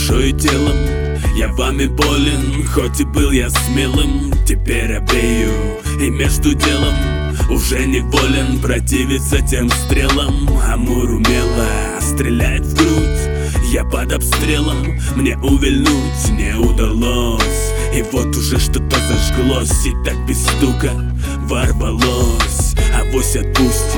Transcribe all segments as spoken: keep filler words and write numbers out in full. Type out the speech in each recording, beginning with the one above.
душой и телом. Я вами болен, хоть и был я смелым. Теперь обею и между делом уже не волен противиться тем стрелам. Амур умело стреляет в грудь, я под обстрелом, мне увильнуть не удалось. И вот уже что-то зажглось, и так без стука ворвалось. Авось отпустит,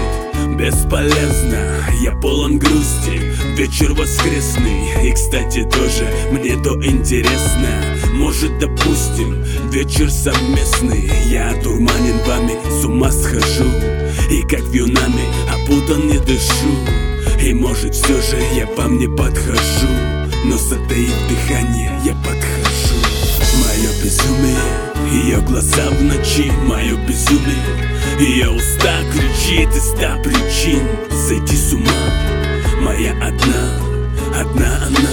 бесполезно, я полон грусти. Вечер воскресный, и кстати тоже мне то интересно. Может, допустим, вечер совместный. Я одурманен вами, с ума схожу, и как вьюнами опутан не дышу. И может все же я вам не подхожу, но затаив дыхание я подхожу. Мое безумие, ее глаза в ночи, мое безумие, ее уста кричит из ста причин сойти с ума. Моя одна, одна она.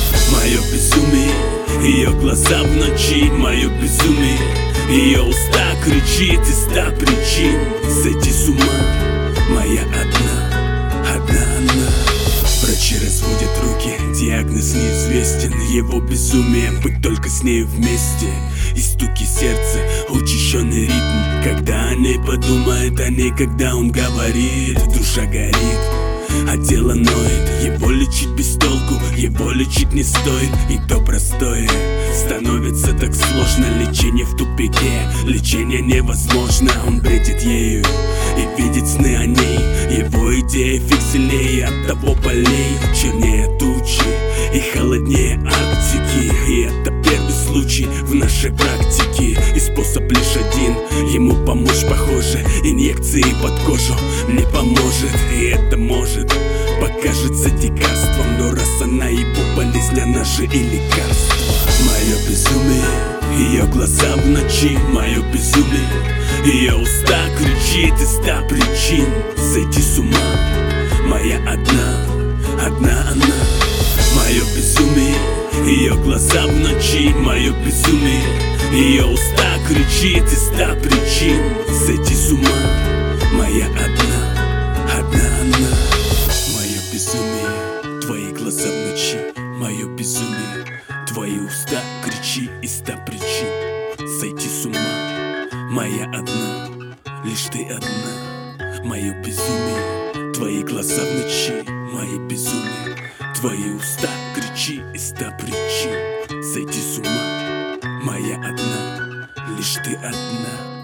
Мое безумие, ее глаза в ночи, мое безумие, ее уста кричит из ста причин сойти с ума. Моя одна, одна она. Врачи разводят руки, диагноз неизвестен. Его безумие быть только с ней вместе. И стуки сердца, учащенный ритм, когда о ней подумает, о ней, когда он говорит. Душа горит, а тело ноет. Его лечить без толку, его лечить не стоит. И то простое становится так сложно. Лечение в тупике, лечение невозможно. Он бредит ею и видит сны о ней. Его идея фиг сильнее от того полей. Чернее тучи и холоднее Арктики. И это первый случай в нашей практике. И способ лишь один, ему помочь похоже. Инъекции под кожу не поможет. И это может покажется дикарством, но раз она его болезнь, она же и лекарство. Мое безумие, ее глаза в ночи, мое безумие, ее уста кричит из ста причин сойти с ума. Моя одна, одна она. Мое безумие, ее глаза в ночи, мое безумие, ее уста кричит из ста причин сойти с ума. Моя одна, одна она. Мое безумие, твои глаза в ночи, мое безумие, твои уста кричи из ста причин сойти с ума. Моя одна, лишь ты одна. Мое безумие, твои глаза в ночи, мои безумие, твои уста кричи из ста причин сойти с ума. Моя одна, лишь ты одна.